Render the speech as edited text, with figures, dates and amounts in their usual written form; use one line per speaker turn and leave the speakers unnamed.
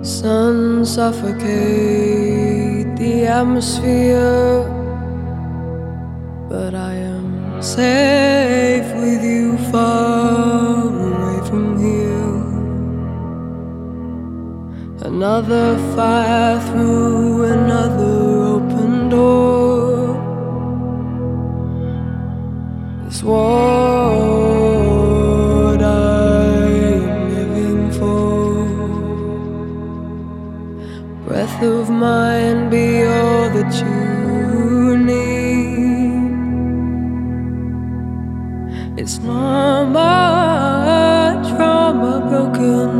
Sun suffocate the atmosphere, but I am safe with you, far away from here. Another fire through another open door. It's what I'm living for. Breath of mine be all that you need. It's not my